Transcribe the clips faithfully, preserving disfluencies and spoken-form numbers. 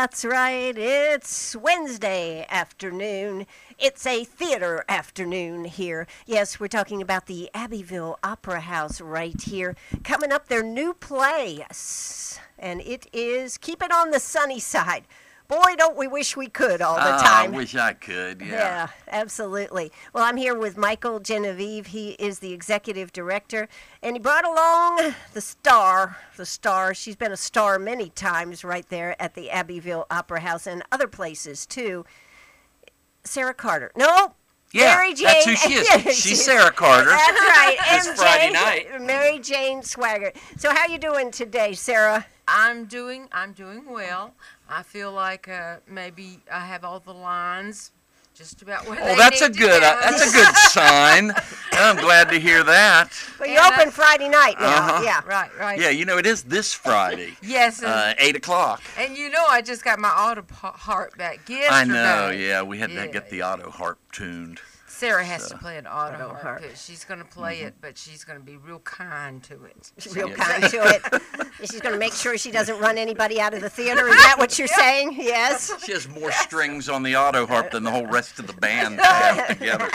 That's right. It's Wednesday afternoon. It's a theater afternoon here. Yes, we're talking about the Abbeville Opera House right here. Coming up, their new play. S- And it is Keep It on the Sunny Side. Boy, don't we wish we could all the Ah, time. I wish I could, yeah. Yeah, absolutely. Well, I'm here with Michael Genevieve. He is the executive director, and he brought along the star, the star. She's been a star many times right there at the Abbeville Opera House and other places, too. Sarah Carter. No, Yeah, Mary Jane. that's who she is. She's Sarah Carter. That's right. It's M J, Friday night. Mary Jane Swaggart. So how you doing today, Sarah? I'm doing I'm doing well. I feel like uh, maybe I have all the lines just about where Oh, they that's a need to good go. uh, that's a good sign. I'm glad to hear that. Well, you're And, uh, open Friday night now. Uh-huh. Yeah. Right, right. Yeah, you know it is this Friday, Yes, and, uh, eight o'clock. and you know I just got my auto harp back yesterday. I know. Yeah, we had to Yeah. get the auto harp tuned. Sarah has So. to play an auto, Auto harp. harp. but She's going to play Mm-hmm. it, but she's going to be real kind to it. Real Yes. kind to it. She's going to make sure she doesn't run anybody out of the theater. Is that what you're saying? Yes. She has more strings on the auto harp than the whole rest of the band have together.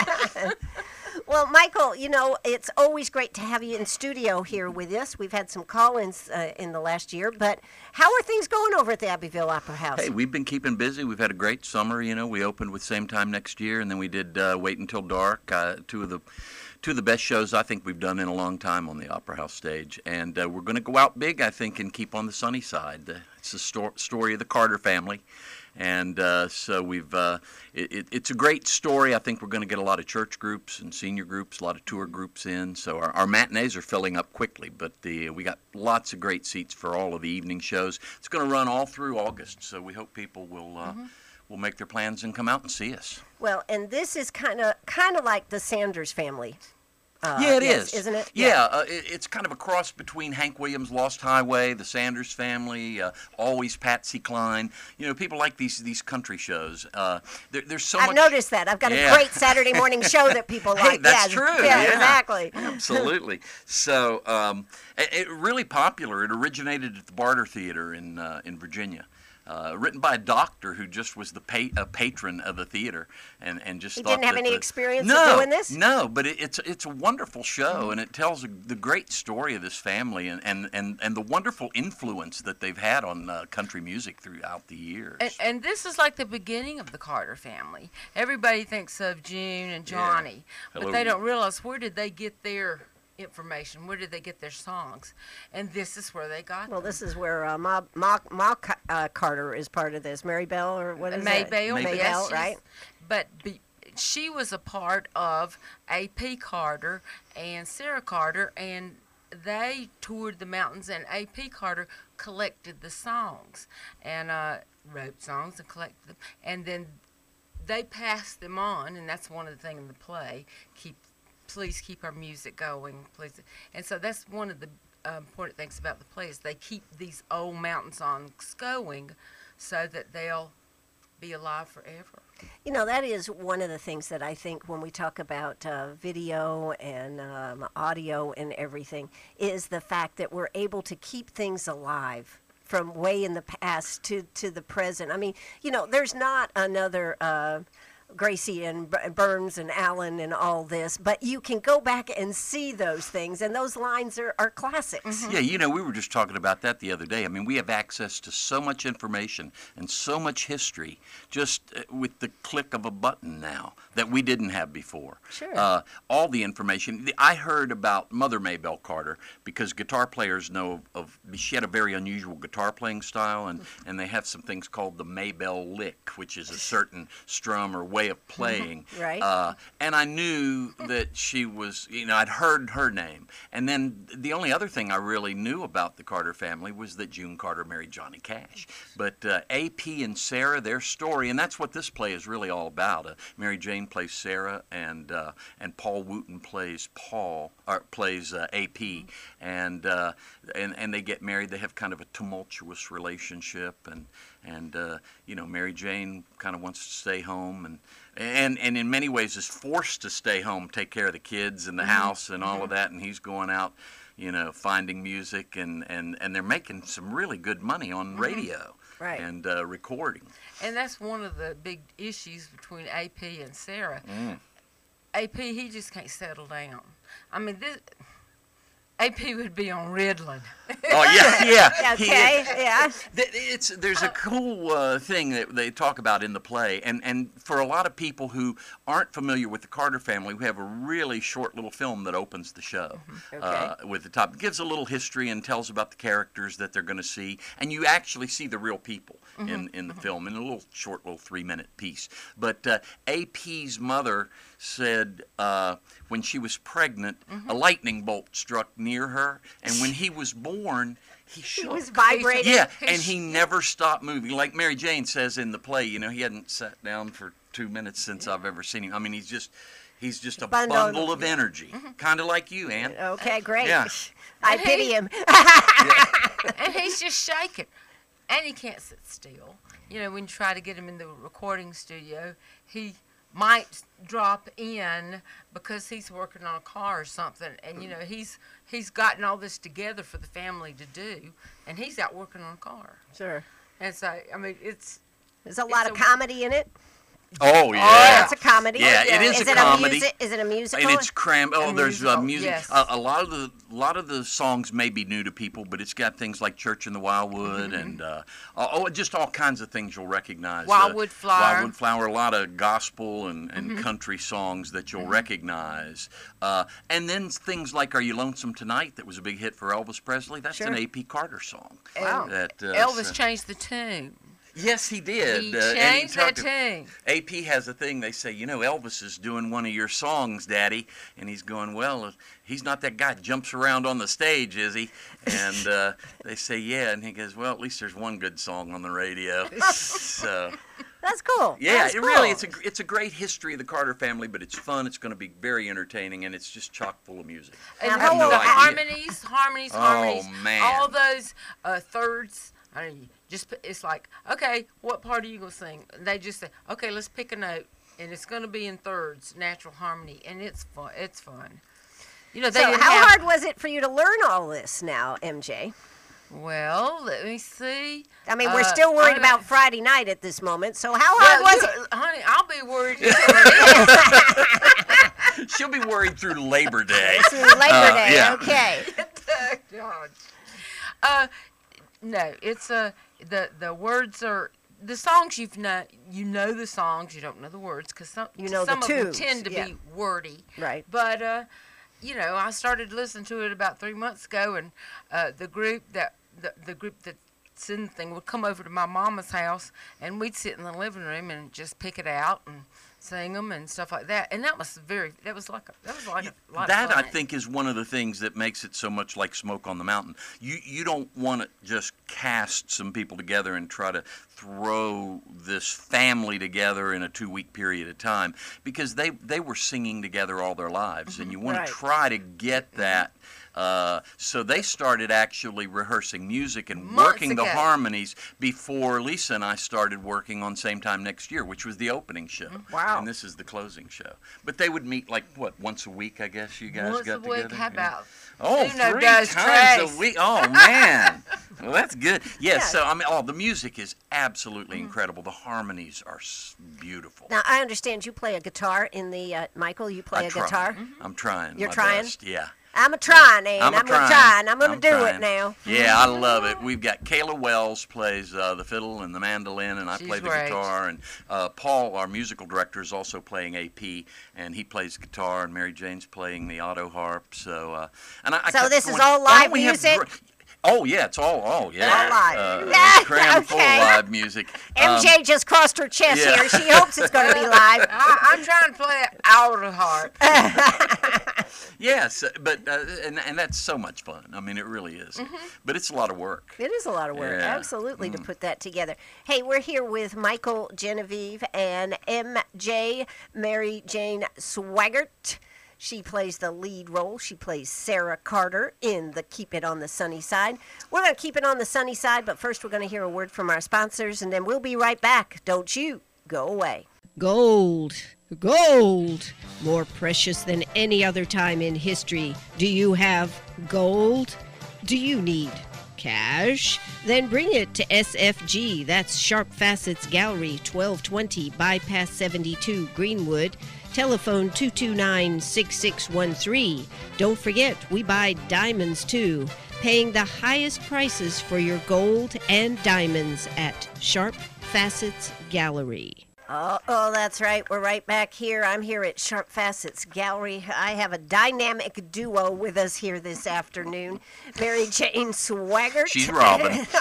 Well, Michael, you know, it's always great to have you in studio here with us. We've had some call-ins uh, in the last year, but how are things going over at the Abbeville Opera House? Hey, we've been keeping busy. We've had a great summer. You know, we opened with Same Time Next Year, and then we did uh, Wait Until Dark. Uh, two of the two of the best shows I think we've done in a long time on the Opera House stage. And uh, we're going to go out big, I think, and keep on the sunny side. Uh, it's the sto- story of the Carter family. And uh, so we've, uh, it, it, it's a great story. I think we're going to get a lot of church groups and senior groups, a lot of tour groups in. So our, our matinees are filling up quickly, but the, we got lots of great seats for all of the evening shows. It's going to run all through August, so we hope people will uh, Mm-hmm. will make their plans and come out and see us. Well, and this is kind of kind of like the Sanders family. Uh, yeah, it yes, is, isn't it? Yeah, uh, it, it's kind of a cross between Hank Williams' Lost Highway, the Sanders Family, uh, Always Patsy Cline. You know, people like these these country shows. Uh, there, there's so I've much. noticed that. I've got Yeah. a great Saturday morning show that people Hey, like. that's yeah, true, Yeah, yeah. exactly. Absolutely. So, um, it, it really popular. It originated at the Barter Theater in uh, in Virginia. Uh, written by a doctor who just was the pa- a patron of the theater, and, and just He thought didn't have that any the- experience no, of doing this? No, but it, it's it's a wonderful show, and it tells a, the great story of this family and, and, and, and the wonderful influence that they've had on uh, country music throughout the years. And, and this is like the beginning of the Carter family. Everybody thinks of June and Johnny, but Hello. they don't realize where did they get their information, where did they get their songs, and this is where they got Well, them. this is where uh, Ma, Ma, Ma Ca- uh, Carter is part of this. Mary Bell, or what is it? Maybelle, Maybelle, yes, Maybelle, she's- right? But be, she was a part of A P Carter and Sarah Carter, and they toured the mountains, and A P Carter collected the songs and uh, wrote songs and collected them, and then they passed them on, and that's one of the things in the play. Keep, please keep our music going, please. And so that's one of the uh, important things about the play is they keep these old mountain songs going, so that they'll be alive forever. You know, that is one of the things that I think when we talk about uh, video and um, audio and everything is the fact that we're able to keep things alive from way in the past to, to the present. I mean, you know, there's not another uh, Gracie and B- Burns and Allen and all this, but you can go back and see those things, and those lines are, are classics. Yeah, you know, we were just talking about that the other day. I mean, we have access to so much information and so much history just uh, with the click of a button now that we didn't have before. Sure. Uh, all the information. The- I heard about Mother Maybelle Carter because guitar players know of, she had a very unusual guitar playing style, and, and they have some things called the Maybelle lick, which is a certain strum or way of playing. Right. Uh, and I knew that she was, you know, I'd heard her name. And then the only other thing I really knew about the Carter family was that June Carter married Johnny Cash. But uh, A P and Sarah, their story, and that's what this play is really all about. Uh, Mary Jane plays Sarah, and uh, and Paul Wooten plays Paul, or plays uh, A P, and uh, and and they get married. They have kind of a tumultuous relationship, and and uh, you know, Mary Jane kind of wants to stay home, and and and in many ways is forced to stay home, take care of the kids and the Mm-hmm. house and all of that, and he's going out, you know, finding music, and and and they're making some really good money on Mm-hmm. radio. Right. and uh, recording. And that's one of the big issues between A P and Sarah. Mm. A P, he just can't settle down. I mean, this A P would be on Ritalin. Oh yeah, yeah. He- Okay, yeah. Th- It's there's a cool uh, thing that they talk about in the play, and and for a lot of people who aren't familiar with the Carter family, we have a really short little film that opens the show Okay. uh, with the top. It gives a little history and tells about the characters that they're going to see, and you actually see the real people in in the film in a little short little three minute piece. But uh, A P's mother said uh, when she was pregnant, a lightning bolt struck near her, and when he was born, he He shook. was vibrating. Yeah, He's- and he never stopped moving. Like Mary Jane says in the play, you know, he hadn't sat down for two minutes since I've ever seen him. I mean, he's just, he's just a Bundle. bundle of energy, kind of like you, Ann. Okay, great. Yeah. I And pity he- him. And he's just shaking. And he can't sit still. You know, when you try to get him in the recording studio, he might drop in because he's working on a car or something. And, you know, he's he's gotten all this together for the family to do. And he's out working on a car. Sure. And so, I mean, it's... There's a lot It's of a- comedy in it. Oh yeah. It's a comedy. Yeah, it is Is a it comedy. A music, is it a musical? And it's crammed. Oh, A there's uh, musical, music. yes. A, a lot of the a lot of the songs may be new to people, but it's got things like Church in the Wildwood and uh, oh, just all kinds of things you'll recognize. Wildwood uh, Flower. Wildwood Flower. A lot of gospel and, and country songs that you'll recognize. Uh, and then things like "Are You Lonesome Tonight?" that was a big hit for Elvis Presley. That's an Sure. A P Carter song. Wow. That, uh, Elvis so- changed the tune. Yes, he did. He Uh, and changed that talked- tune. A P has a thing. They say, you know, Elvis is doing one of your songs, Daddy, and he's going, well, uh, he's not that guy that jumps around on the stage, is he? And uh, they say, yeah, and he goes, well, at least there's one good song on the radio. So That's cool. yeah, That's it cool. really it's a it's a great history of the Carter family, but it's fun. It's going to be very entertaining, and it's just chock full of music. And I the, have no the idea. harmonies, harmonies, Oh, harmonies. man. All those uh, thirds. I mean, just p- it's like, okay, what part are you gonna sing? And they just say, okay, let's pick a note, and it's gonna be in thirds, natural harmony, and it's fun. It's fun. You know, they So didn't how have, hard was it for you to learn all this now, M J? Well, let me see. I mean, we're Uh, still worried I- about Friday night at this moment. So how Well, hard was you- it? honey? I'll be worried. She'll be worried through Labor Day. It's Labor Uh, Day. yeah. Okay. God. Uh, no, it's uh, the the words are the songs you've know you know the songs, you don't know the words because some You know the some of them tunes, tend to yeah. be wordy. Right. But uh, you know, I started listening to it about three months ago, and uh, the group that the the group that's in the thing would come over to my mama's house, and we'd sit in the living room and just pick it out and sing them and stuff like that. And that was very that was like a, that was like a lot That of I fun. think is one of the things that makes it so much like Smoke on the Mountain. You you don't want to just cast some people together and try to throw this family together in a two week period of time because they they were singing together all their lives, and you want Right. to try to get that. Uh, so they started actually rehearsing music and Months working the ago. harmonies before Lisa and I started working on Same Time Next Year, which was the opening show. Wow. And this is the closing show. But they would meet like what once a week, I guess you guys Once got a week, together. how Yeah. about Oh, Uno three does times Trace. a week. Oh man, well that's good. Yes. Yeah. So I mean, oh, the music is absolutely incredible. The harmonies are s- beautiful. Now I understand you play a guitar in the uh, Michael. You play I a try. guitar. I'm trying. You're my trying? best. Yeah. I'm a trying, and I'm, I'm, a gonna trying. try, and I'm gonna I'm do trying. it now. Yeah, I love it. We've got Kayla Wells plays uh, the fiddle and the mandolin, and I She's play the great. guitar. And uh, Paul, our musical director, is also playing A P, and he plays guitar, and Mary Jane's playing the auto harp. So, uh, and I, I So kept this is going, all "Why don't live we have music?" dr- Oh yeah, it's all oh yeah, All live. Uh, Yeah, crammed full of okay. live music. M J Um, just crossed her chest yeah. here. She hopes it's going to be live. I, I'm trying to play it out of heart. Yes, but uh, and and that's so much fun. I mean, it really is. Mm-hmm. But it's a lot of work. It is a lot of work, Yeah. absolutely, to Mm. put that together. Hey, we're here with Michael Genevieve and M J, Mary Jane Swaggart. She plays the lead role. She plays Sarah Carter in the Keep It on the Sunny Side. We're going to keep it on the sunny side, but first we're going to hear a word from our sponsors, and then we'll be right back. Don't you go away. Gold. Gold. More precious than any other time in history. Do you have gold? Do you need cash? Then bring it to S F G. That's Sharp Facets Gallery, twelve twenty Bypass seventy-two, Greenwood. Telephone two two nine, six six one three. Don't forget, we buy diamonds too. Paying the highest prices for your gold and diamonds at Sharp Facets Gallery. Oh, oh, that's right. We're right back here. I'm here at Sharp Facets Gallery. I have a dynamic duo with us here this afternoon. Mary Jane Swaggart. She's Robin. And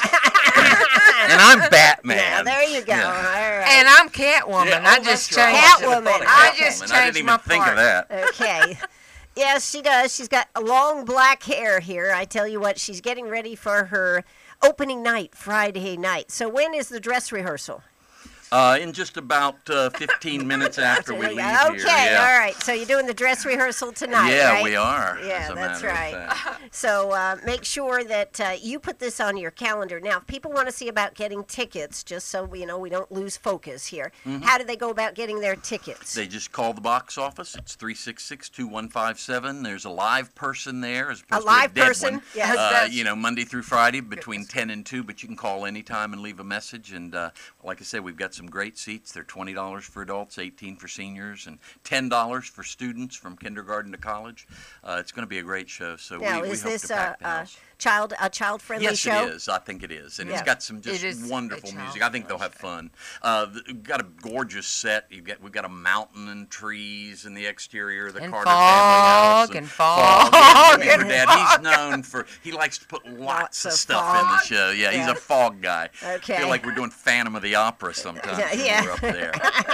I'm Batman. Yeah, there you go. Yeah. All right. And I'm Catwoman. Yeah, I oh, just that's right. changed. I should've Catwoman. thought of I Catwoman. just I changed didn't even my think part. of that. Okay. Yes, she does. She's got long black hair here. I tell you what, she's getting ready for her opening night, Friday night. So when is the dress rehearsal? Uh, in just about uh, fifteen minutes after we leave okay, here. Yeah. all right. So you're doing the dress rehearsal tonight, Yeah, right? we are. Yeah, as a that's matter of right. fact. So uh, make sure that uh, you put this on your calendar. Now, if people want to see about getting tickets, just so you know we don't lose focus here, Mm-hmm. how do they go about getting their tickets? They just call the box office. It's three six six, two one five seven. There's a live person there as opposed live to a dead person? one. Yes. Uh, That's- you know, Monday through Friday between ten and two, but you can call anytime and leave a message. And uh, like I said, we've got some great seats. They're twenty dollars for adults, eighteen dollars for seniors, and ten dollars for students from kindergarten to college. Uh, it's going to be a great show. So now, we, we is hope this to a, pack the a house. child a child friendly Yes, show? it is. I think it is, and Yeah. it's got some just It is a wonderful child music. I think they'll have friendly fun. Uh, th- we've got a gorgeous set. You've got we've got a mountain and trees in the exterior of the And Carter family house. fog and fog Yeah, Jimmy and Fredette, he's known for he likes to put lots, Lots of of stuff in the fog. show. Yeah, he's Yeah. a fog guy. Okay. I feel like we're doing Phantom of the Opera sometimes Yeah, when yeah. we're up there.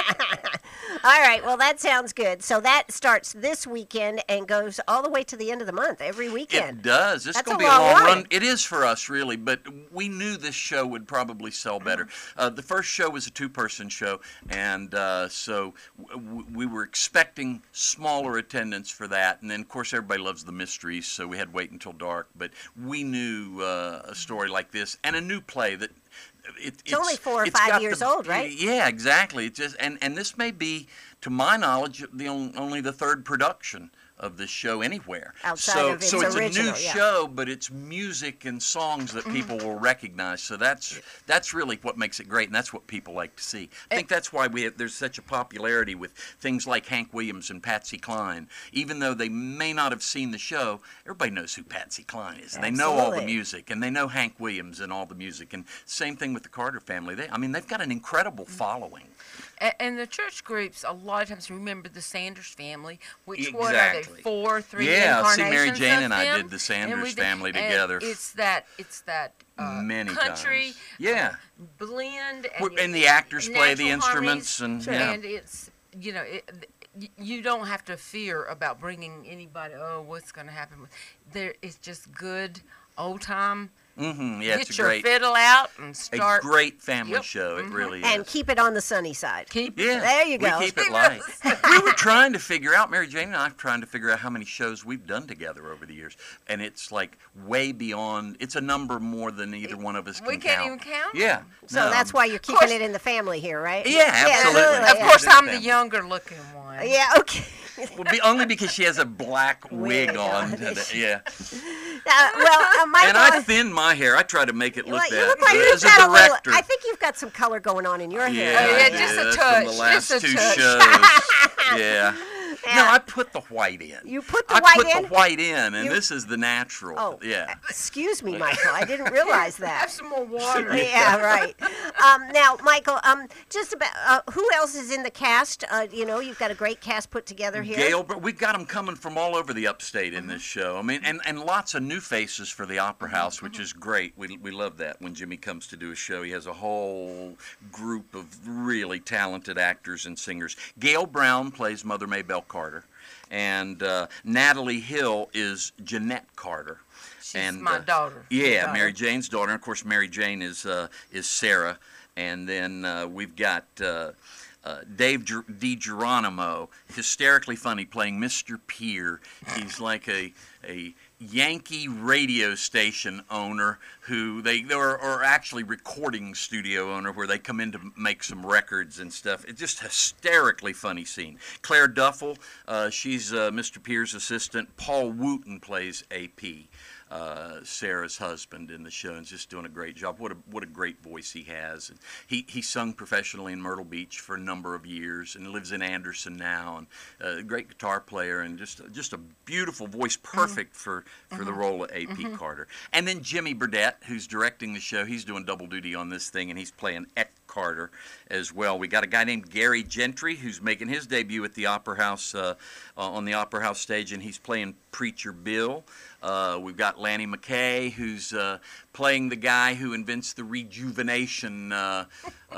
All right, well, that sounds good. So that starts this weekend and goes all the way to the end of the month, every weekend. It does. It's That's going a to be a long long run. run. It is for us, really, but we knew this show would probably sell better. Uh, the first show was a two-person show, and uh, so w- w- we were expecting smaller attendance for that. And then, of course, everybody loves the mysteries, so we had to wait until dark. But we knew uh, a story like this and a new play that. It, it's, only four or it's five got years the- old, right? Yeah, exactly. It just and and this may be, to my knowledge, the on, only the third production of this show anywhere. Outside so, of its so it's original, a new yeah. show, but it's music and songs that people will recognize. So that's that's really what makes it great, and that's what people like to see. I think that's why we have, there's such a popularity with things like Hank Williams and Patsy Cline. Even though they may not have seen the show, everybody knows who Patsy Cline is, and they know all the Absolutely. music, and they know Hank Williams and all the music. And same thing with the Carter family. They, I mean, they've got an incredible following. And, and the church groups, a lot of times remember the Sanders family, which what are Exactly. they, four, three Yeah, see, incarnations Mary Jane of and I them? did the Sanders And we did- family and together It's that, it's that uh, Many country times. Yeah. blend, We're- and, and the actors play the natural instruments harmonies, and- yeah. and it's you know it, y- you don't have to fear about bringing anybody. Oh, what's going to happen? There, it's just good old time. Mm-hmm. Yeah, Get it's a your great, fiddle out and a start. great family Yep. show. It really is. And keep it on the sunny side. Keep Yeah, There you go. We keep it light. We were trying to figure out, Mary Jane and I, are trying to figure out how many shows we've done together over the years, and it's like way beyond. It's a number more than either one of us can We can't count. even count Yeah. So no. that's why you're keeping course- it in the family here, right? Yeah, absolutely. Of yeah. course, I'm the Family. younger looking one. Yeah, okay. Well, be, only because she has a black wig, Wig on. on. today, Yeah. Uh, well, uh, Michael, And I thin my hair. I try to make it you look look, that. you look like uh, you've as a got a little. director. I think you've got some color going on in your hair. Yeah, Oh, yeah, I just do. a That's touch, From the last just a two touch. shows. yeah. Yeah. No, I put the white in. You put the I white put in? the white in, and You- this is the natural. Oh, Yeah. Excuse me, Michael. I didn't realize Have that. some more water. Yeah, right. Um, now, Michael, um, just about uh, who else is in the cast? Uh, you know, you've got a great cast put together here. Gail, but we've got them coming from all over the upstate in this show. I mean, and, and lots of new faces for the Opera House, which is great. We, we love that when Jimmy comes to do a show. He has a whole group of really talented actors and singers. Gail Brown plays Mother Maybelle Carter, and uh, Natalie Hill is Jeanette Carter. She's and, my uh, daughter. Yeah, My Mary daughter. Jane's daughter. And of course, Mary Jane is uh, is Sarah. And then uh, we've got uh, uh, Dave Ger- DiGeronimo, hysterically funny, playing Mister Peer. He's like a a Yankee radio station owner who they or, or actually recording studio owner where they come in to make some records and stuff. It's just hysterically funny scene. Claire Duffel, uh, she's uh, Mister Peer's assistant. Paul Wooten plays A P. uh, Sarah's husband in the show, and is just doing a great job. What a what a great voice he has. And he he sung professionally in Myrtle Beach for a number of years, and lives in Anderson now. And uh, a great guitar player, and just just a beautiful voice, perfect mm-hmm. for for mm-hmm. the role of A P Mm-hmm. Carter. And then Jimmy Burdett, who's directing the show, he's doing double duty on this thing, and he's playing Eck Carter as well. We got a guy named Gary Gentry who's making his debut at the Opera House uh, uh, on the Opera House stage, and he's playing Preacher Bill. Uh, we've got Lanny McKay, who's uh, playing the guy who invents the rejuvenation. Uh,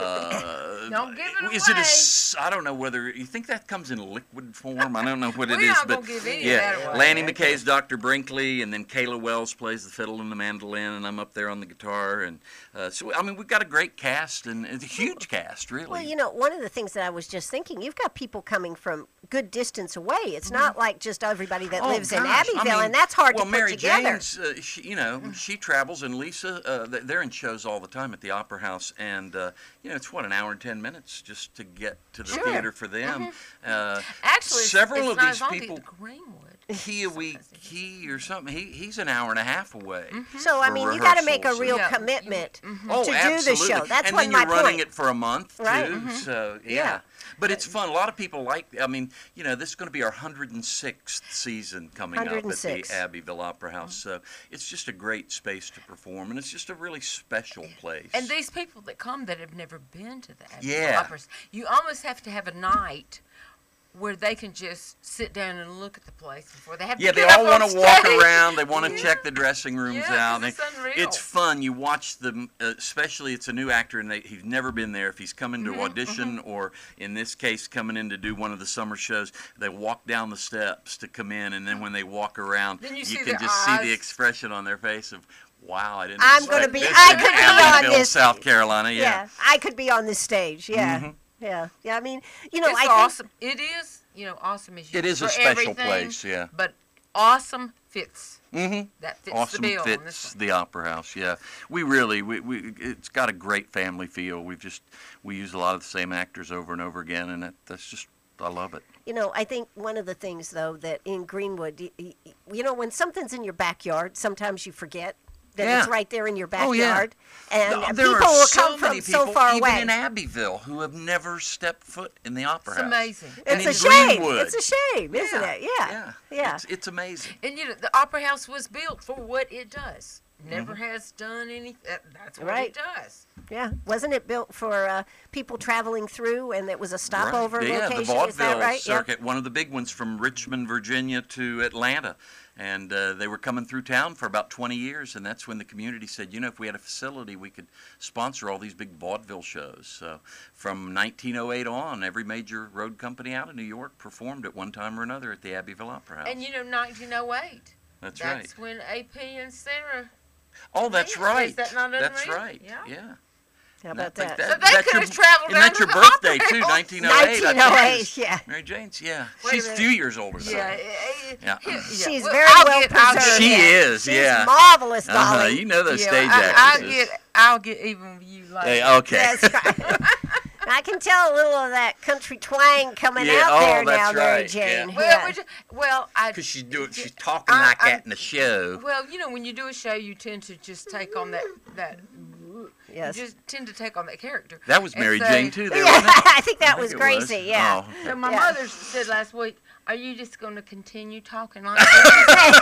uh, don't give it is away. It a s I don't know whether you think that comes in liquid form. I don't know what it We're is, not but gonna give any of yeah, that away. Lanny McKay's Doctor Brinkley, and then Kayla Wells plays the fiddle and the mandolin, and I'm up there on the guitar. And uh, so I mean, we've got a great cast, and it's a huge cast, really. Well, you know, one of the things that I was just thinking, you've got people coming from good distance away. It's not like just everybody that Oh, lives in gosh, Abbeville, I mean, and that's hard well, to Mary put together. Jane's, uh, she, you know, she travels, and Lisa, uh, th- they're in shows all the time at the Opera House, and uh, you know, it's what, an hour and ten minutes just to get to the Sure. theater for them. Uh, Actually, it's- several it's of not these as long to people. get to Greenwood. He we he or something. He he's an hour and a half away. So, I for mean, you got to make a rehearsals. real Yeah. commitment Oh, to do absolutely. the show. That's and what then my you're running point. it for a month Right. too. Mhm. So yeah. Yeah. But it's fun. A lot of people like. I mean, you know, this is going to be our one hundred sixth season coming up one at hundred six. the Abbeville Opera House. So it's just a great space to perform, and it's just a really special place. And these people that come that have never been to the Abbeville Yeah. Operas, you almost have to have a night where they can just sit down and look at the place before they have Yeah, to they get all up on want to walk stage. around. They want to Yeah. check the dressing rooms Yeah, 'cause out. it's They- unreal. It's fun. You watch them, uh, especially it's a new actor and they, he's never been there. If he's coming Mm-hmm, to audition or, in this case, coming in to do one of the summer shows, they walk down the steps to come in, and then when they walk around, Then you see can their just see the eyes. expression on their face of, wow, I didn't I'm expect gonna be- this I in could be on Abbeville, this- South Carolina. Yeah. Yeah. I could be on this stage. Yeah. Mhm. Yeah. Yeah. I mean, you know, It's I think awesome. It is, you know, awesome is It is a for special everything, place, yeah. But awesome fits. Mm-hmm. That fits Awesome the bill on this fits one. the Opera House. Yeah, we really we, we it's got a great family feel. We've just we use a lot of the same actors over and over again, and that, that's just I love it. You know, I think one of the things, though, that in Greenwood, y- y- you know, when something's in your backyard, sometimes you forget that Yeah. it's right there in your Oh, yeah. backyard. And No, and there people are will so come many from people, so far even away. in Abbeville, who have never stepped foot in the Opera It's House. amazing. And It's in a shame. Greenwood. It's a shame, isn't Yeah, it? Yeah. Yeah. Yeah. It's, it's amazing. And you know, the Opera House was built for what it does. Never Mm-hmm. has done anything. That, that's what Right. it does. Yeah. Wasn't it built for uh, people traveling through, and it was a stopover Right. Yeah, location? the Is that vaudeville right? Yeah. circuit, one of the big ones from Richmond, Virginia to Atlanta. And uh, they were coming through town for about twenty years, and that's when the community said, you know, if we had a facility, we could sponsor all these big vaudeville shows. So from nineteen oh eight on, every major road company out of New York performed at one time or another at the Abbeville Opera House. And you know, nineteen oh eight. That's That's right. when A P and Sarah. Oh, that's Is right. that not That's unreal? right. Yeah. Yeah. How And I about think that? So they that's could your- have traveled And that's down your to the birthday, Opera too, House. nineteen oh eight. nineteen oh eight, yeah. Mary Jane's, yeah. Wait a She's a minute. few years older than Yeah, me. yeah, Yeah. yeah. She's Well, very I'll well get- I'll preserved. get- She yeah. is, She's yeah. marvelous, Uh-huh. Dolly. You know those Yeah, stage I, I'll actresses. get, I'll get even with you later. Hey, okay. That's right. I can tell a little of that country twang coming Yeah, out oh, there that's now, Mary right, Jane. yeah. Well, Yeah. we ju- well, I. Because she's doing, she's talking I- like I- that in the show. Well, you know, when you do a show, you tend to just take on that that. Yes. You just tend to take on that character. That was And Mary say- Jane too. There, Yeah, wasn't it? I think that I was think it was. Gracie, yeah. Oh. So my Yeah. mother said last week, "Are you just going to continue talking like this?"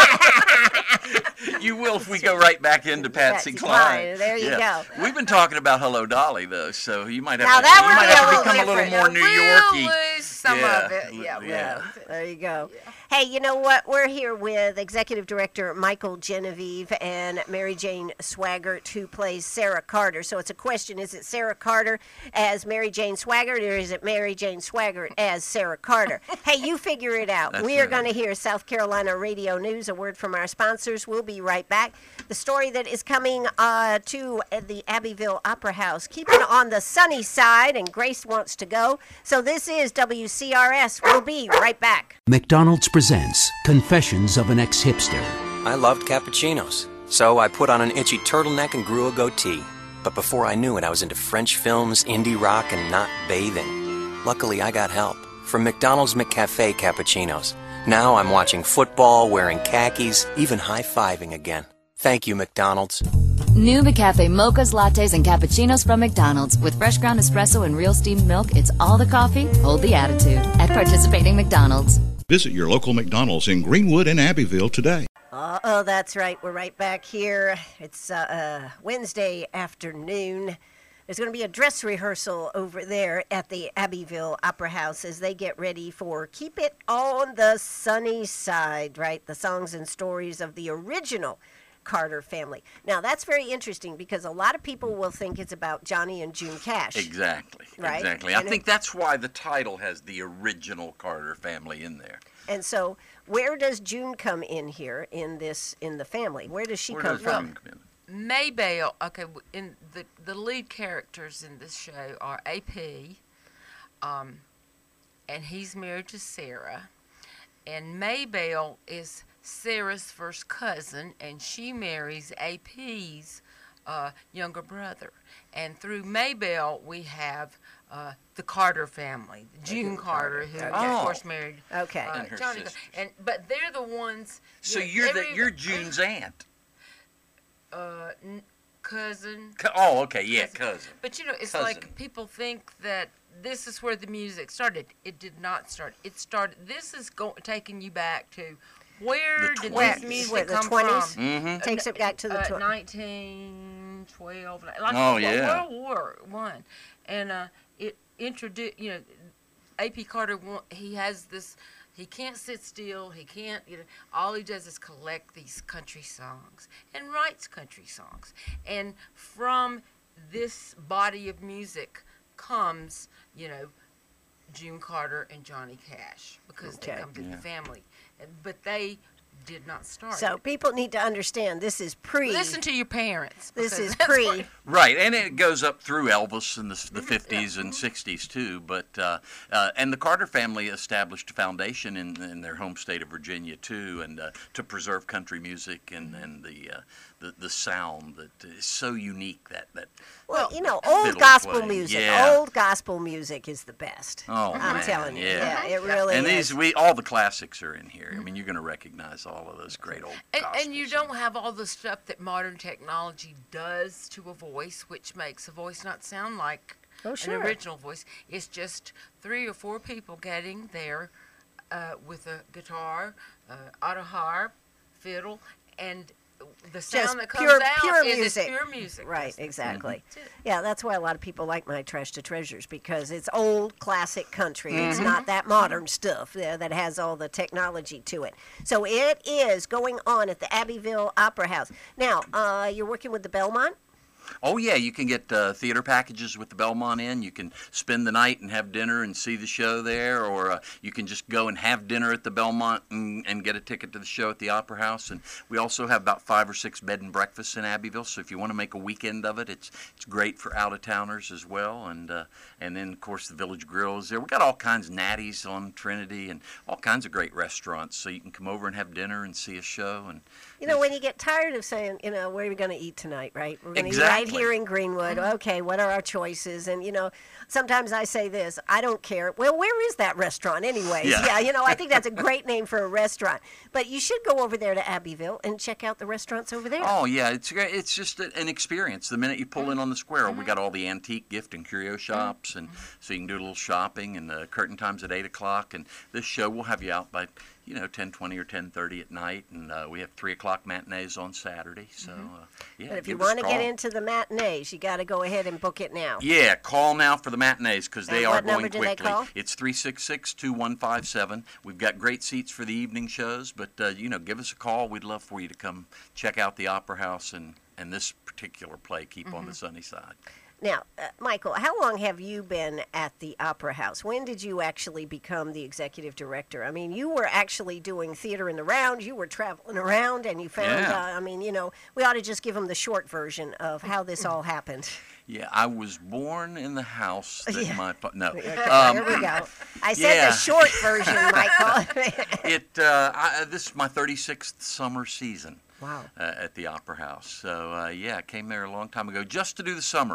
You will if we go right back into Patsy, Patsy Cline. Cline, there you Yeah. go. We've been talking about Hello Dolly though, so you might have Now to, that you would might be have a to little become a little different. more New we'll Yorky. lose some Yeah, of it. Yeah, we'll yeah. lose it. There you go. Hey, you know what? We're here with Executive Director Michael Genevieve and Mary Jane Swaggart, who plays Sarah Carter. So it's a question, is it Sarah Carter as Mary Jane Swaggart, or is it Mary Jane Swaggart as Sarah Carter? Hey, you figure it out. That's we are right. going to hear South Carolina Radio News, a word from our sponsors. We'll be right back. The story that is coming uh, to the Abbeville Opera House. Keep it on the sunny side, and Grace wants to go. So this is W C R S. We'll be right back. McDonald's presents Confessions of an Ex-Hipster. I loved cappuccinos, so I put on an itchy turtleneck and grew a goatee. But before I knew it, I was into French films, indie rock, and not bathing. Luckily, I got help from McDonald's McCafe cappuccinos. Now I'm watching football, wearing khakis, even high-fiving again. Thank you, McDonald's. New McCafe mochas, lattes, and cappuccinos from McDonald's. With fresh ground espresso and real steamed milk, it's all the coffee, hold the attitude. At participating McDonald's. Visit your local McDonald's in Greenwood and Abbeville today. Uh, oh, that's right. We're right back here. It's uh, uh, Wednesday afternoon. There's going to be a dress rehearsal over there at the Abbeville Opera House as they get ready for Keep It on the Sunny Side, right? The songs and stories of the original Carter family. Now, that's very interesting because a lot of people will think it's about Johnny and June Cash. Exactly. Right? Exactly. And I think it, that's why the title has the original Carter family in there. And so, where does June come in here in this in the family? Where does she Where come does from? June come in? Maybelle, okay, w- in the the lead characters in this show are A P, um, and he's married to Sarah, and Maybelle is Sarah's first cousin, and she marries A P's uh, younger brother. And through Maybelle, we have uh, the Carter family, June Carter, who Okay. of course married Okay. uh, And her Johnny. sister. And but they're the ones. So know, you're the, every- you're June's aunt. uh, n- cousin. Co- Oh, okay, yeah, Cousin. cousin. But you know, it's Cousin. like people think that this is where the music started. It did not start. It started. This is go- taking you back to where The did twenties. this music Where, the come twenties? from? Mm-hmm. Takes it back to the Uh, tw- nineteen twelve, like Oh, Wo- yeah. World War One, and uh, it introduced. You know, A P Carter. wa- He has this. He can't sit still. He can't. You know, all he does is collect these country songs and writes country songs. And from this body of music comes, you know, June Carter and Johnny Cash because Okay. they come through Yeah. the family. And- But they did not start. So people need to understand this is pre. Listen to your parents. This because is that's pre. what- Right, and it goes up through Elvis in the, Mm-hmm. the fifties and sixties too. But uh, uh, and the Carter family established a foundation in, in their home state of Virginia too, and uh, to preserve country music and and the, uh, the the sound that is so unique. That that Well, you know, old fiddle gospel playing, music. yeah. Old gospel music is the best. Oh, I'm man, telling you. yeah. it really and is. these we all the classics are in here. I mean, you're going to recognize all of those great old. And, gospel and you songs. don't have all the stuff that modern technology does to a voice, which makes a voice not sound like Oh, sure. an original voice. It's just three or four people getting there uh, with a guitar, uh, auto harp, fiddle, and the sound Just that comes pure, out pure is music. pure music. Right, That's- exactly. That's it. Yeah, that's why a lot of people like my Trash to Treasures because it's old classic country. It's Mm-hmm. not that modern stuff uh, that has all the technology to it. So it is going on at the Abbeville Opera House. Now, uh, you're working with the Belmont? Oh yeah, you can get uh, theater packages with the Belmont Inn. You can spend the night and have dinner and see the show there, or uh, you can just go and have dinner at the Belmont and, and get a ticket to the show at the Opera House. And we also have about five or six bed and breakfasts in Abbeville. So if you want to make a weekend of it, it's it's great for out of towners as well. And uh, and then of course the Village Grill is there. We got all kinds of natties on Trinity and all kinds of great restaurants. So you can come over and have dinner and see a show. And You know, when you get tired of saying, you know, where are we going to eat tonight, right? We're going to eat Exactly. right here in Greenwood. Okay, what are our choices? And, you know, sometimes I say this, I don't care. Well, where is that restaurant anyways? Yeah. you know, I think that's a great name for a restaurant. But you should go over there to Abbeville and check out the restaurants over there. Oh yeah, it's great. It's just a- an experience. The minute you pull in on the square, we got all the antique gift and curio shops, and so you can do a little shopping. And the curtain time's at eight o'clock. And this show will have you out by you know ten twenty or ten thirty at night. And uh, we have three o'clock matinees on Saturday. So uh, yeah, But if you give us a want to get call. into the matinees, you got to go ahead and book it now. Yeah, call now for the matinees because they And are what number going do they quickly. call? It's three six six, two one five seven. We've got great seats for the evening shows, but uh, you know, give us a call. We'd love for you to come check out the Opera House and, and this particular play, Keep on the Sunny Side. Now, uh, Michael, how long have you been at the Opera House? When did you actually become the executive director? I mean, you were actually doing theater in the round. You were traveling around, and you found, Yeah. uh, I mean, you know, we ought to just give them the short version of how this all happened. Yeah, I was born in the house that Yeah. my fa- no. Okay, Um, there we go. I said yeah. the short version, Michael. It uh, I, this is my thirty-sixth summer season. Wow. Uh, at the Opera House. So uh, yeah, I came there a long time ago just to do the summer.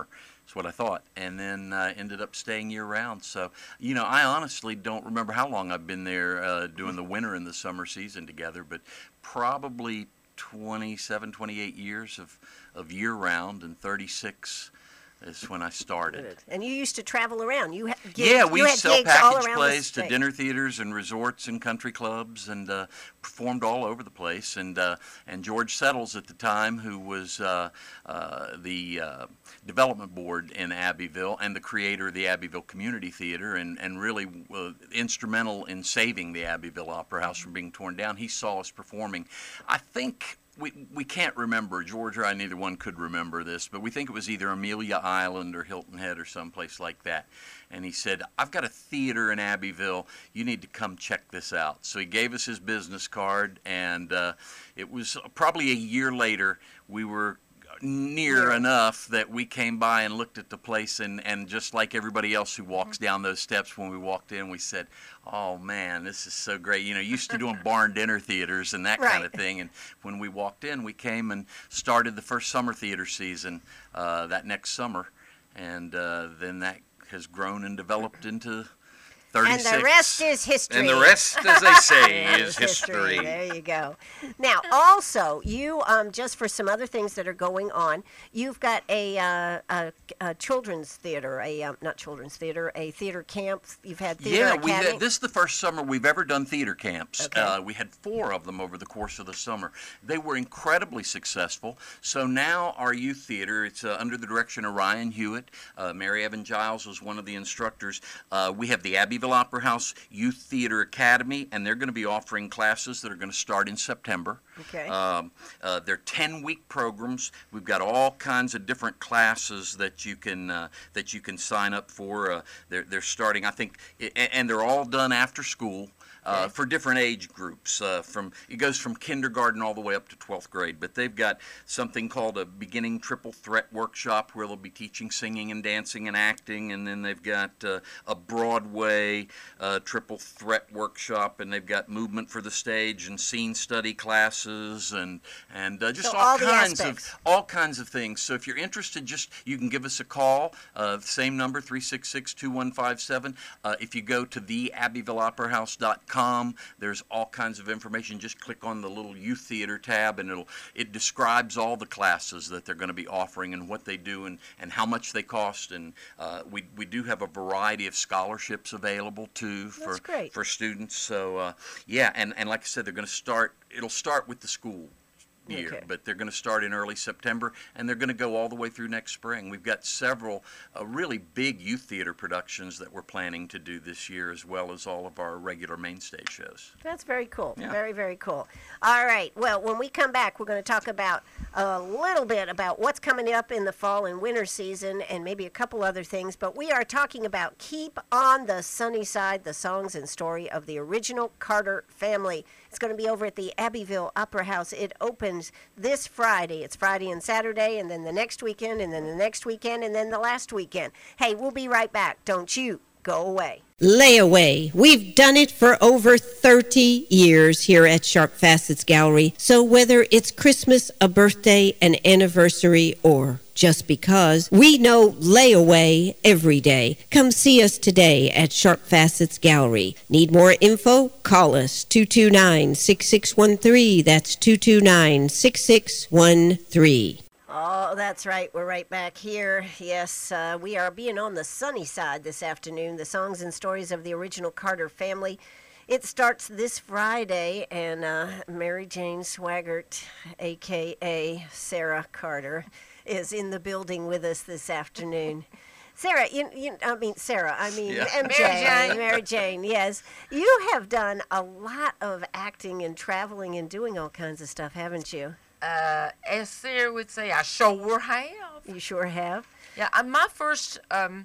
That's what I thought, and then uh, ended up staying year round. So, you know, I honestly don't remember how long I've been there uh, doing the winter and the summer season together, but probably twenty-seven, twenty-eight years of, of year round, and thirty-six is when I started. And you used to travel around. You ha- gigs, Yeah, we you had sell gigs all package around plays the to state. dinner theaters and resorts and country clubs, and uh, performed all over the place. And uh, and George Settles at the time, who was uh, uh, the uh, development board in Abbeville and the creator of the Abbeville Community Theater, and and really uh, instrumental in saving the Abbeville Opera House from being torn down. He saw us performing. I think. We, we can't remember, George or I, neither one could remember this, but we think it was either Amelia Island or Hilton Head or someplace like that. And he said, I've got a theater in Abbeville. You need to come check this out. So he gave us his business card, and uh, it was probably a year later, we were near Yeah. enough that we came by and looked at the place, and, and just like everybody else who walks down those steps, when we walked in, we said, oh man, this is so great. You know, used to doing barn dinner theaters and that kind Right. of thing, and when we walked in, we came and started the first summer theater season uh, that next summer, and uh, then that has grown and developed into And thirty-six. the rest is history. And the rest, as they say, is Is history. There you go. Now, also, you um, just for some other things that are going on, you've got a, uh, a, a children's theater, a um, not children's theater, a theater camp. You've had theater Yeah, academy. we had, this is the first summer we've ever done theater camps. Okay. Uh, we had four of them over the course of the summer. They were incredibly successful. So now our youth theater, it's uh, under the direction of Ryan Hewitt. Uh, Mary Evan Giles was one of the instructors. Uh, we have the Abbeville Opera House Youth Theater Academy, and they're going to be offering classes that are going to start in September. Okay. Um, uh, they're ten-week programs. We've got all kinds of different classes that you can uh, that you can sign up for. Uh, they're they're starting, I think, i- and they're all done after school. Uh, Okay. for different age groups. Uh, from it goes from kindergarten all the way up to twelfth grade. But they've got something called a beginning triple threat workshop where they'll be teaching singing and dancing and acting, and then they've got uh, a Broadway uh, triple threat workshop, and they've got movement for the stage and scene study classes, and and uh, just So all, all the kinds aspects. of all kinds of things. So if you're interested, just you can give us a call. Uh, same number, three six six, two one five seven. Uh, if you go to the abbeville opera house dot com, there's all kinds of information. Just click on the little youth theater tab, and it'll it describes all the classes that they're going to be offering and what they do and, and how much they cost. And uh, we we do have a variety of scholarships available too for That's great. for students. So uh, yeah, and and like I said, they're going to start. It'll start with the school year, Okay. but they're going to start in early September, and they're going to go all the way through next spring. We've got several uh, really big youth theater productions that we're planning to do this year, as well as all of our regular mainstay shows. That's very cool. Yeah. Very, very cool. All right. Well, when we come back, we're going to talk about a little bit about what's coming up in the fall and winter season and maybe a couple other things. But we are talking about Keep on the Sunny Side, the songs and story of the original Carter family. It's going to be over at the Abbeville Opera House. It opens this Friday. It's Friday and Saturday, and then the next weekend, and then the next weekend, and then the last weekend. Hey, we'll be right back. Don't you go away. Layaway. We've done it for over thirty years here at Sharp Facets Gallery. So whether it's Christmas, a birthday, an anniversary, or just because, we know layaway every day. Come see us today at Sharp Facets Gallery. Need more info? Call us two two nine, six six one three. That's two two nine, six six one three. Oh, that's right. We're right back here. Yes, uh, we are being on the sunny side this afternoon. The songs and stories of the original Carter family. It starts this Friday, and uh, Mary Jane Swaggart, a k a. Sarah Carter, is in the building with us this afternoon. Sarah, you, you, I mean, Sarah, I mean, Yeah. M J, Mary Jane. Mary Jane, yes. You have done a lot of acting and traveling and doing all kinds of stuff, haven't you? Uh, as Sarah would say, I sure have. You sure have. Yeah, uh, my first um,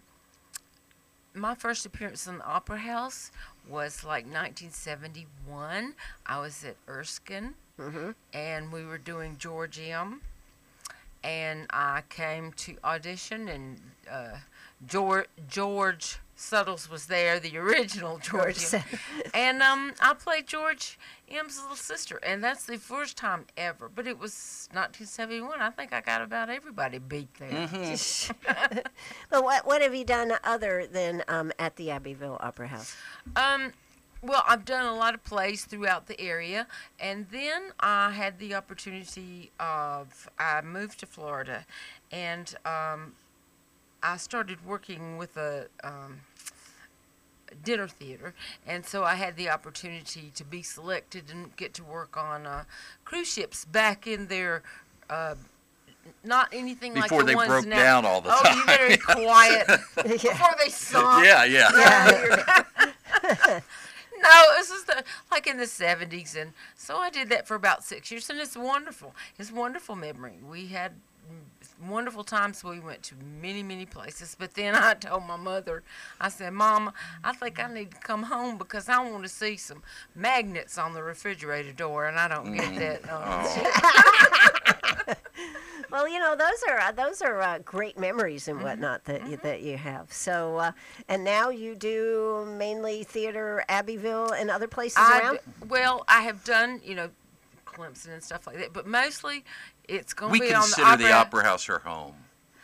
my first appearance in the Opera House was like nineteen seventy-one. I was at Erskine, Mm-hmm. and we were doing George M. And I came to audition, and uh, George George Suttles was there, the original George George M. And um, I played George M's little sister, and that's the first time ever. But it was nineteen seventy-one. I think I got about everybody beat there. Mm-hmm. But what what have you done other than um, at the Abbeville Opera House? Um, well, I've done a lot of plays throughout the area, and then I had the opportunity of I moved to Florida, and um, I started working with a um, dinner theater, and so I had the opportunity to be selected and get to work on uh, cruise ships back in their. Uh, Not anything Before like the they ones broke now. down all the oh, time. you better be quiet. Before they sunk. Yeah, yeah. No, this was the, like in the seventies, and so I did that for about six years, and it's wonderful. It's a wonderful memory. We had wonderful times. We went to many, many places, but then I told my mother, I said, Mama, I think I need to come home because I want to see some magnets on the refrigerator door, and I don't get that. Um, Well, you know, those are uh, those are uh, great memories and whatnot that Mm-hmm. you, that you have. So, uh, and now you do mainly theater, Abbeville, and other places I around. d- well, I have done, you know, Clemson and stuff like that, but mostly it's going We to be on the consider opera. the Opera House her home.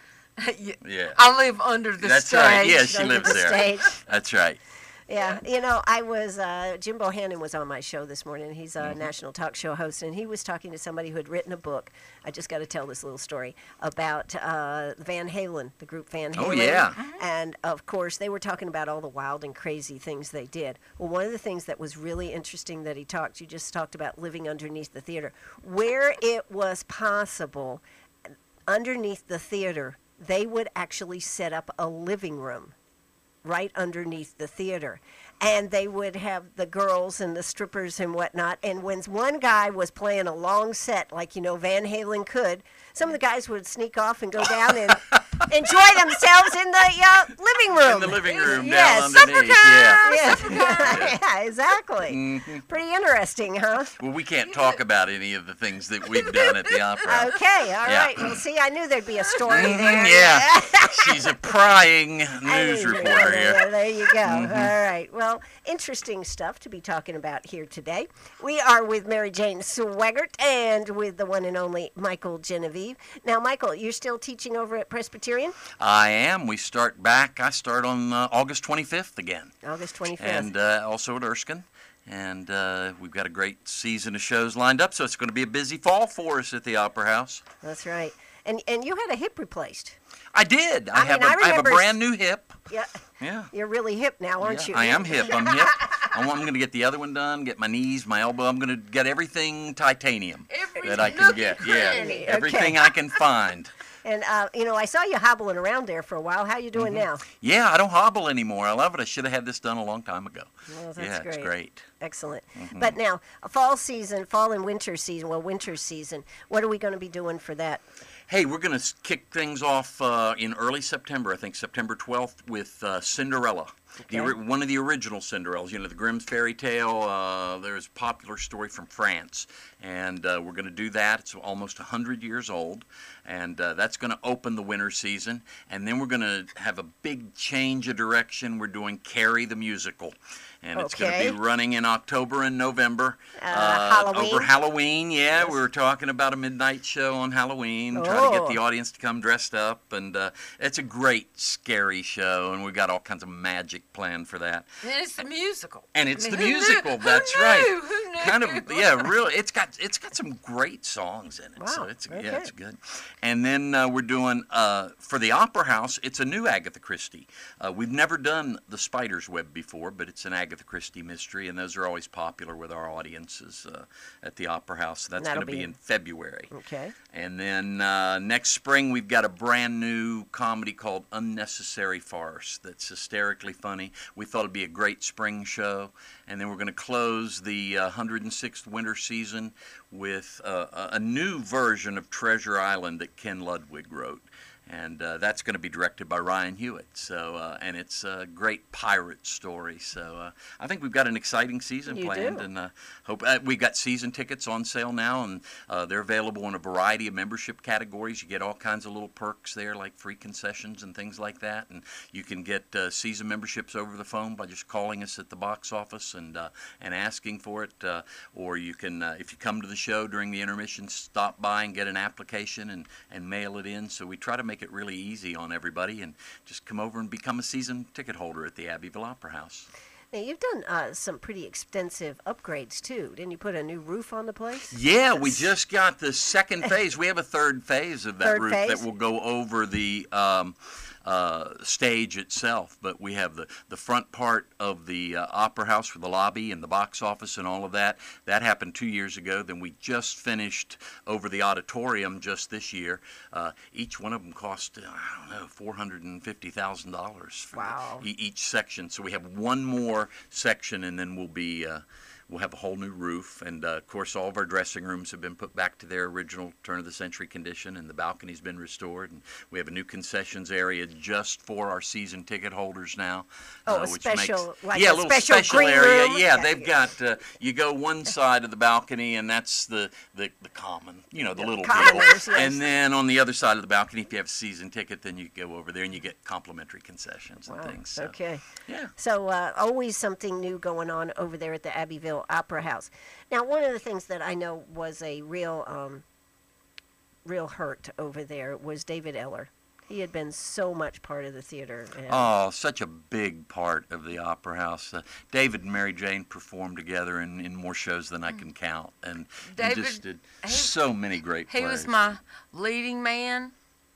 Yeah. Yeah. I live under the That's stage. right. Yeah, she Under lives the there. stage. That's right. Yeah, you know, I was uh, Jim Bohannon was on my show this morning. He's a Mm-hmm. national talk show host, and he was talking to somebody who had written a book. I just got to tell this little story about uh, Van Halen, the group Van Halen. Oh, yeah. And of course, they were talking about all the wild and crazy things they did. Well, one of the things that was really interesting that he talked, you just talked about living underneath the theater, where it was possible, underneath the theater, they would actually set up a living room right underneath the theater. And they would have the girls and the strippers and whatnot. And when one guy was playing a long set, like, you know, Van Halen could, some of the guys would sneak off and go down and enjoy themselves in the uh, living room. In the living room Yes. down underneath. Yeah. Yeah. Yeah, exactly. Pretty interesting, huh? Well, we can't talk about any of the things that we've done at the opera. Okay, all Yeah. right. Well, see, I knew there'd be a story Mhm, there. yeah. She's a prying news Hey, reporter yeah, here. Mm-hmm. There you go. All right. Well, interesting stuff to be talking about here today. We are with Mary Jane Swaggart and with the one and only Michael Genevieve. Now, Michael, you're still teaching over at Presbyterian? I am. We start back. I start on uh, August twenty-fifth again. August twenty-fifth. And uh, also at Erskine. And uh, we've got a great season of shows lined up, so it's going to be a busy fall for us at the Opera House. That's right. And and you had a hip replaced. I did. I, I have mean, a, I I have a remember- brand new hip. Yeah. Yeah. You're really hip now, aren't Yeah, you? I am hip. I'm hip. I want, I'm going to get the other one done, get my knees, my elbow. I'm going to get everything titanium Every that I can nook get. and Yeah, cranny. everything I can find. And, uh, you know, I saw you hobbling around there for a while. How you doing now? Yeah, I don't hobble anymore. I love it. I should have had this done a long time ago. Well, that's yeah, great. it's great. Excellent. Mm-hmm. But now, a fall season, fall and winter season, well, winter season, what are we going to be doing for that? Hey, we're going to kick things off uh, in early September, I think September twelfth, with uh, Cinderella. The, ori- one of the original Cinderellas, you know, the Grimm's fairy tale. Uh, there's a popular story from France, and uh, we're going to do that. It's almost one hundred years old, and uh, that's going to open the winter season. And then we're going to have a big change of direction. We're doing Carrie the Musical, and it's going Okay. to be running in October and November. Uh, Halloween? Over Halloween, yeah. We were talking about a midnight show on Halloween, trying to get Oh. the audience to come dressed up, and uh, it's a great, scary show, and we've got all kinds of magic planned for that. And it's the musical. And it's I mean, the who knew? musical. Who That's knew? right. Who knew? Kind of, yeah, really. It's got it's got some great songs in it. So Wow, it's okay. yeah, it's good. And then uh, we're doing uh, for the Opera House. It's a new Agatha Christie. Uh, we've never done the Spider's Web before, but it's an Agatha Christie mystery, and those are always popular with our audiences uh, at the Opera House. That's That'll going to be be in- in February. Okay. And then uh, next spring, we've got a brand new comedy called Unnecessary Farce that's hysterically funny. We thought it'd be a great spring show. And then we're going to close the uh, one hundred sixth winter season with uh, a a new version of Treasure Island that Ken Ludwig wrote. and uh, that's going to be directed by Ryan Hewitt. So, uh, and it's a great pirate story. So, uh, I think we've got an exciting season You planned, do. and uh, hope uh, we've got season tickets on sale now, and uh, they're available in a variety of membership categories. You get all kinds of little perks there, like free concessions and things like that, and you can get uh, season memberships over the phone by just calling us at the box office and uh, and asking for it, uh, or you can, uh, if you come to the show during the intermission, stop by and get an application and, and mail it in. So we try to make it really easy on everybody, and just come over and become a season ticket holder at the Abbeville Opera House. Now, you've done uh, some pretty extensive upgrades, too. Didn't you put a new roof on the place? Yeah, we just got the second phase. We have a third phase of that Third roof phase? that will go over the um, uh, stage itself. But we have the, the front part of the uh, Opera House with the lobby and the box office and all of that. That happened two years ago. Then we just finished over the auditorium just this year. Uh, each one of them cost, uh, I don't know, four hundred fifty thousand dollars for Wow. the, e- each section. So we have one more section, and then we'll be... Uh, We'll have a whole new roof, and uh, of course all of our dressing rooms have been put back to their original turn-of-the-century condition, and the balcony's been restored, and we have a new concessions area just for our season ticket holders now. Oh, uh, a which special- makes, like yeah, a little special green area. room? Yeah, Yeah, they've yeah. got, uh, you go one side of the balcony, and that's the, the, the common, you know, the little people. commoners, yes. And then on the other side of the balcony, if you have a season ticket, then you go over there and you get complimentary concessions and Wow, things. So, okay. yeah. So uh, always something new going on over there at the Abbeville Opera House. Now, one of the things that I know was a real, um, real hurt over there was David Eller. He had been so much part of the theater. And Oh, such a big part of the Opera House. Uh, David and Mary Jane performed together in, in more shows than I can count, and he David, just did he- so many great He plays. was my leading man,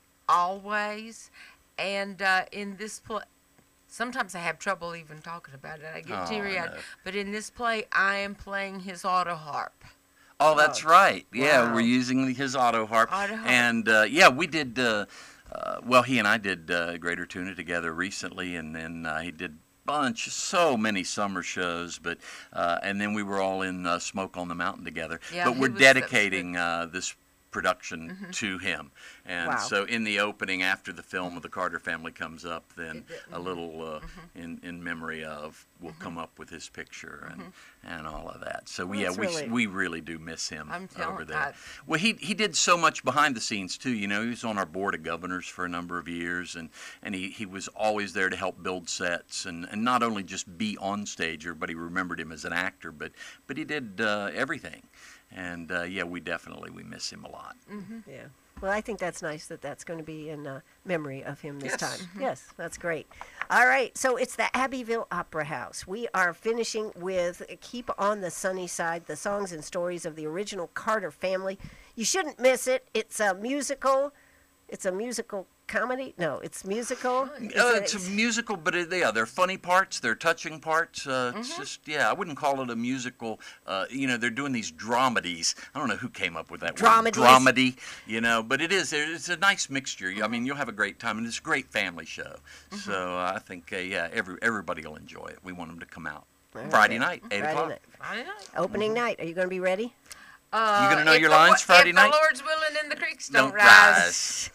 always, and uh, in this play, sometimes I have trouble even talking about it. I get Oh, I teary-eyed. know. But in this play, I am playing his auto harp. Oh, that's right. Yeah, Wow. we're using his auto harp, Auto harp. and uh, yeah, we did. Uh, uh, well, he and I did uh, Greater Tuna together recently, and then uh, he did bunch, so many summer shows, but uh, and then we were all in uh, Smoke on the Mountain together. Yeah, but he we're was- that was dedicating uh, this production to him, and Wow. so in the opening, after the film of the Carter family comes up, then a little uh, in in memory of will come up with his picture and and all of that. So Well, yeah, that's we really- we really do miss him I'm telling- over there. I- Well, he he did so much behind the scenes too. You know, he was on our board of governors for a number of years, and, and he, he was always there to help build sets, and, and not only just be on stage. Everybody remembered him as an actor, but but he did uh, everything. And uh, yeah, we definitely we miss him a lot. Yeah. Well, I think that's nice that that's going to be in uh, memory of him this Yes. time. Yes, that's great. All right, so it's the Abbeville Opera House. We are finishing with Keep on the Sunny Side, the songs and stories of the original Carter family. You shouldn't miss it. It's a musical. It's a musical comedy. No, it's musical. Is Uh, it- it's a musical, but it, yeah, they're funny parts, they're touching parts. Uh, It's just, yeah, I wouldn't call it a musical. Uh, you know, they're doing these dramedies. I don't know who came up with that Dramedies? word. Dramedy. You know, but it is. It's a nice mixture. I mean, you'll have a great time, and it's a great family show. So uh, I think, uh, yeah, every everybody will enjoy it. We want them to come out Friday night, eight Friday o'clock. night. Friday night. Opening night. Are you going to be ready? Uh, You gonna know if your the lines Lo- Friday if night? the Lord's willing and the creeks don't, Don't rise. rise.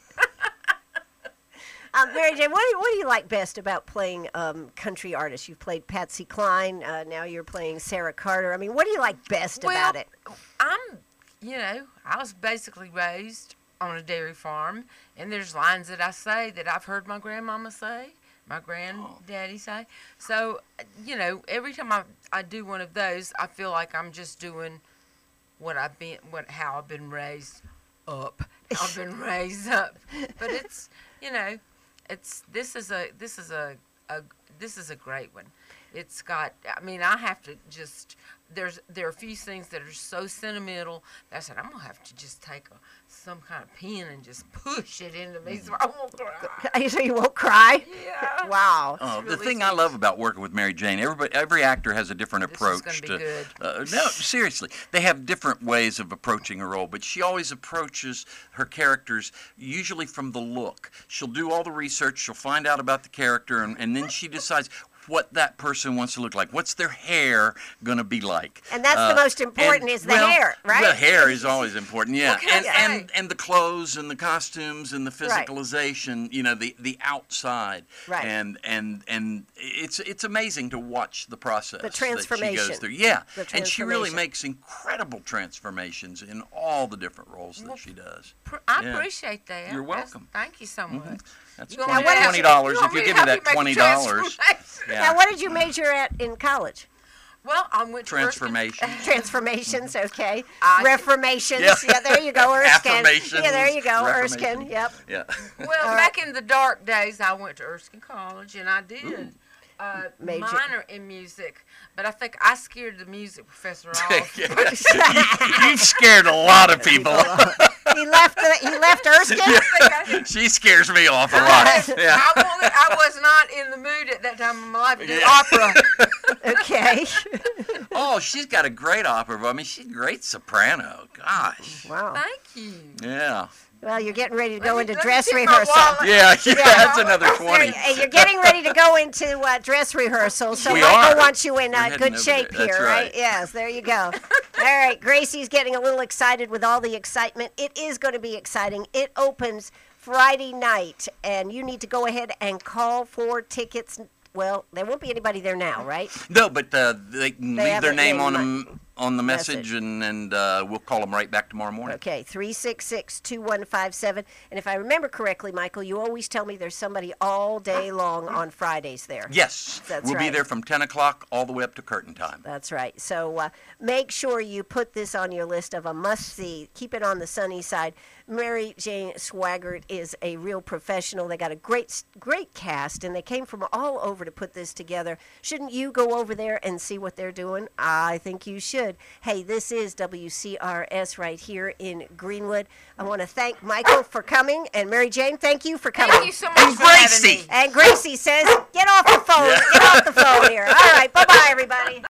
Um, Mary Jane, what do, you, what do you like best about playing um, country artists? You've played Patsy Cline. Uh, now you're playing Sarah Carter. I mean, what do you like best Well, about it? I'm, you know, I was basically raised on a dairy farm, and there's lines that I say that I've heard my grandmama say, my granddaddy say. So, you know, every time I, I do one of those, I feel like I'm just doing what I've been, what how I've been raised up. I've been raised up, but it's, you know, it's this is a this is a, a this is a great one. It's got. I mean, I have to just. There's there are a few things that are so sentimental that I said I'm gonna have to just take a, some kind of pen and just push it into me so I won't cry. So you won't cry? Yeah. Wow. Oh, the really thing I sweet. love about working with Mary Jane, everybody, every actor has a different This is approach gonna be to. good. Uh, no, seriously, they have different ways of approaching a role, but she always approaches her characters usually from the look. She'll do all the research, she'll find out about the character, and, and then she decides what that person wants to look like. What's their hair going to be like? And that's the most important is the well, hair, right? The hair is always important, yeah. What can And, I and say? and the clothes and the costumes and the Right. physicalization, you know, the the outside. Right. And and and it's it's amazing to watch the process that she transformation. goes through. Yeah. The And she really transformation. makes incredible transformations in all the different roles that she does. Pr- I Yeah. appreciate that. You're That's- welcome. Thank you so much. That's You want me twenty to- twenty dollars. you want If you me give to me help that you twenty make a dollars. transformation? Yeah. Now, what did you major at in college? Well, I went to Transformation. Erskine- Transformations, okay. I- Reformations, Yeah. yeah. There you go, Erskine. Affirmations, Yeah, there you go, reformation. Erskine. Yep. Yeah. Well, back in the dark days, I went to Erskine College, and I did uh, Major. minor in music. But I think I scared the music professor off. You've scared a lot of people. He left. The, he left Erskine. I think I, She scares me off a lot. Yeah. I, wanted, I was not in the mood at that time of my life to do Yeah. opera. Okay. Oh, she's got a great opera. I mean, she's a great soprano. Gosh. Wow. Thank you. Yeah. Well, you're getting ready to go Let me- into let me dress keep my rehearsal. wallet. Yeah, yeah, that's another There- twenty. hey, you're getting ready to go into uh, dress rehearsal, so We Michael are. wants you in We're uh, heading good over shape there. That's here, right? right. Yes, there you go. All right, Gracie's getting a little excited with all the excitement. It is going to be exciting. It opens Friday night, and you need to go ahead and call for tickets. Well, there won't be anybody there now, right? No, but uh, they can They leave have their it name named on like- them on the message, message. and and uh, we'll call them right back tomorrow morning. Okay, three six six, two one five seven. And if I remember correctly, Michael, you always tell me there's somebody all day long on Fridays there. Yes, That's we'll be right. there from ten o'clock all the way up to curtain time. That's right. So uh, make sure you put this on your list of a must-see. Keep it on the sunny side. Mary Jane Swaggart is a real professional. They got a great, great cast, and they came from all over to put this together. Shouldn't you go over there and see what they're doing? I think you should. Hey, this is W C R S right here in Greenwood. I want to thank Michael for coming, and Mary Jane, thank you for coming. Thank you so much for having Gracie. me. And Gracie says, get off the phone. Get off the phone here. All right. Bye-bye, everybody.